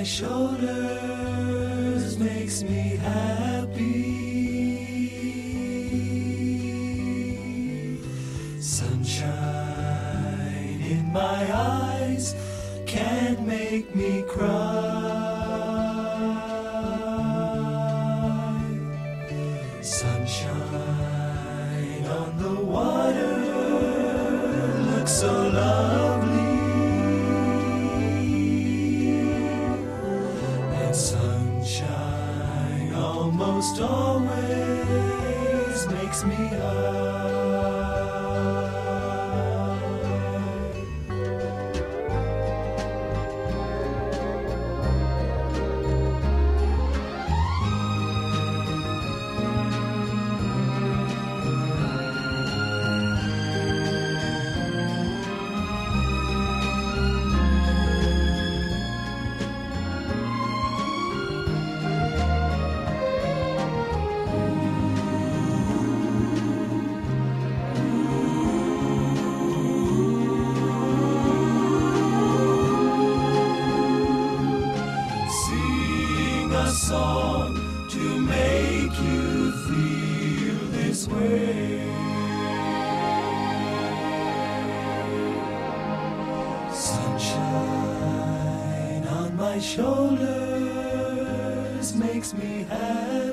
my shoulders makes me happy. Sunshine in my eyes can't make me cry. Sunshine on the water looks so lovely. And sunshine almost always makes me high. A song to make you feel this way. Sunshine on my shoulders makes me happy.